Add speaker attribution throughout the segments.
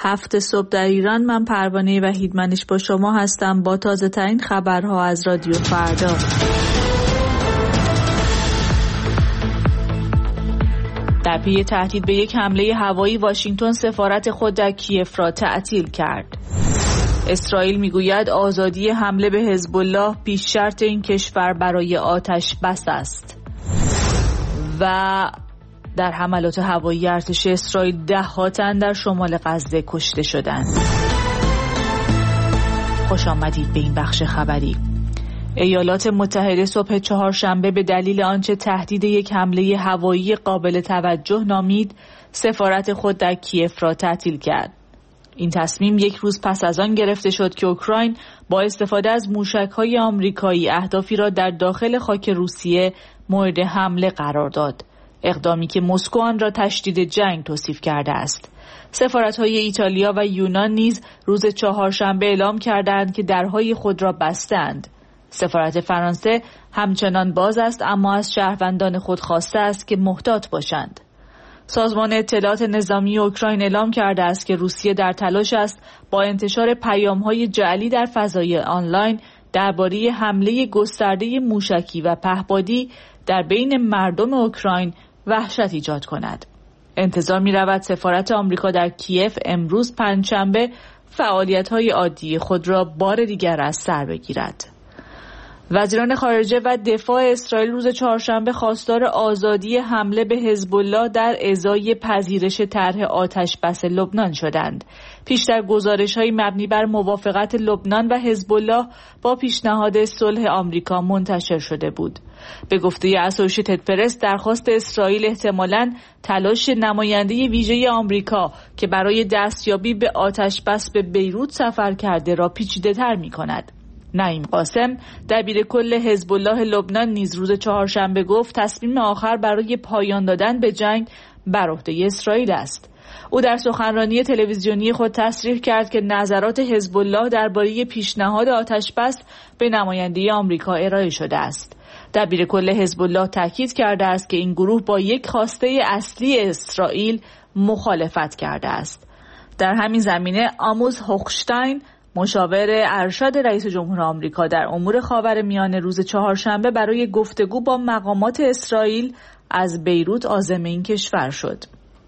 Speaker 1: 7 صبح در ایران. من پروانه وحیدمنش با شما هستم با تازه ترین خبرها از رادیو فردا. در پی تهدید به یک حمله هوایی واشنگتن سفارت خود در کیف را تعطیل کرد. اسرائیل میگوید آزادی حمله به حزب الله پیش شرط این کشور برای آتش بس است. و در حملات هوایی ارتش اسرائیل 10 تن در شمال غزه کشته شدند. خوش آمدید به این بخش خبری. ایالات متحده صبح چهارشنبه به دلیل آنچه تهدید یک حمله هوایی قابل توجه نامید، سفارت خود در کیف را تعطیل کرد. این تصمیم یک روز پس از آن گرفته شد که اوکراین با استفاده از موشک‌های آمریکایی اهدافی را در داخل خاک روسیه مورد حمله قرار داد. اقدامی که مسکو آن را تشدید جنگ توصیف کرده است. سفارت‌های ایتالیا و یونان نیز روز چهارشنبه اعلام کردند که درهای خود را بستند. سفارت فرانسه همچنان باز است، اما از شهروندان خود خواسته است که محتاط باشند. سازمان اطلاعات نظامی اوکراین اعلام کرده است که روسیه در تلاش است با انتشار پیام‌های جعلی در فضای آنلاین درباره حمله گسترده موشکی و پهپادی در بین مردم اوکراین وحشت ایجاد کند. انتظار می‌رود سفارت آمریکا در کیف امروز پنجشنبه فعالیت‌های عادی خود را بار دیگر از سر بگیرد. وزیران خارجه و دفاع اسرائیل روز چهارشنبه خواستار آزادی حمله به حزب الله در ازای پذیرش طرح آتش بس لبنان شدند. پیشتر گزارش‌های مبنی بر موافقت لبنان و حزب الله با پیشنهاد صلح آمریکا منتشر شده بود. به گفته اسوشیتد پرس، درخواست اسرائیل احتمالاً تلاش نماینده ویژه آمریکا که برای دستیابی به آتش بس به بیروت سفر کرده را پیچیده‌تر می‌کند. نعیم قاسم دبیر کل حزب الله لبنان نیز روز چهارشنبه گفت تصمیم آخر برای پایان دادن به جنگ بر عهده اسرائیل است. او در سخنرانی تلویزیونی خود تصریح کرد که نظرات حزب الله درباره پیشنهاد آتش بس به نماینده آمریکا ارائه شده است. دبیر کل حزب الله تاکید کرده است که این گروه با یک خواسته اصلی اسرائیل مخالفت کرده است. در همین زمینه آموز هوخشتاین مشاور ارشد رئیس جمهور آمریکا در امور خاورمیانه روز چهارشنبه برای گفتگو با مقامات اسرائیل از بیروت عازم این کشور شد.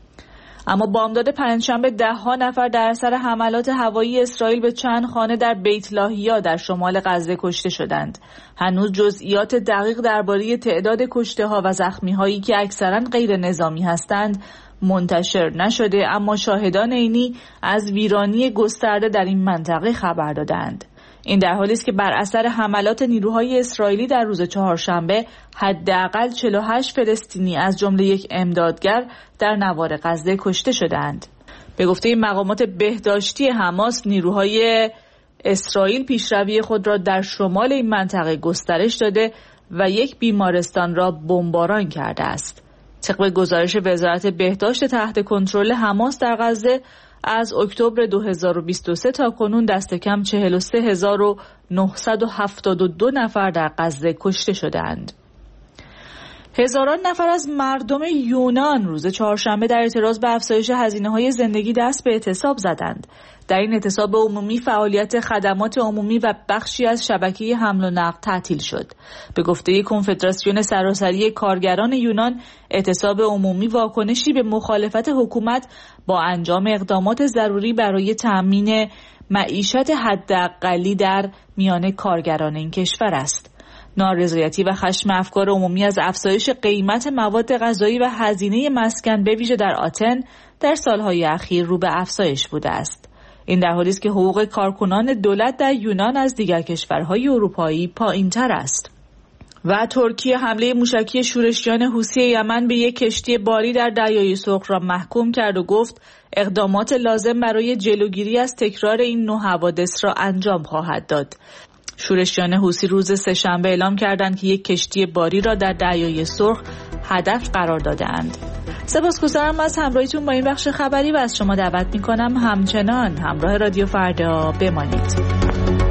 Speaker 1: اما بامداد پنجشنبه 10 نفر در اثر حملات هوایی اسرائیل به چند خانه در بیت لاهیا در شمال غزه کشته شدند. هنوز جزئیات دقیق درباره تعداد کشته‌ها و زخمی‌هایی که اکثراً غیر نظامی هستند منتشر نشده، اما شاهدان عینی از ویرانی گسترده در این منطقه خبر دادند. این در حالی است که بر اثر حملات نیروهای اسرائیلی در روز چهارشنبه حداقل 48 فلسطینی از جمله یک امدادگر در نوار غزه کشته شدند. به گفته مقامات بهداشتی حماس، نیروهای اسرائیل پیشروی خود را در شمال این منطقه گسترش داده و یک بیمارستان را بمباران کرده است. طبق گزارش وزارت بهداشت تحت کنترل حماس در غزه، از اکتبر 2023 تا کنون دست کم 43972 نفر در غزه کشته شدند. هزاران نفر از مردم یونان روز چهارشنبه در اعتراض به افزایش هزینه‌های زندگی دست به اعتصاب زدند. در این اعتصاب عمومی فعالیت خدمات عمومی و بخشی از شبکه حمل و نقل تعطیل شد. به گفته کنفدراسیون سراسری کارگران یونان، اعتصاب عمومی واکنشی به مخالفت حکومت با انجام اقدامات ضروری برای تأمین معیشت حداقلی در میان کارگران این کشور است. نارضایتی و خشم افکار عمومی از افزایش قیمت مواد غذایی و هزینه مسکن به ویژه در آتن در سالهای اخیر رو به افزایش بوده است. این در حالی است که حقوق کارکنان دولت در یونان از دیگر کشورهای اروپایی پایین‌تر است. و ترکیه حمله موشکی شورشیان حوثی یمن به یک کشتی باری در دریای سرخ را محکوم کرد و گفت اقدامات لازم برای جلوگیری از تکرار این نوع حوادث را انجام خواهد داد. شورشیان حوثی روز سه‌شنبه اعلام کردند که یک کشتی باری را در دریای سرخ هدف قرار داده‌اند. سپاسگزارم از همراهیتون با این بخش خبری و از شما دعوت می‌کنم همچنان همراه رادیو فردا بمانید.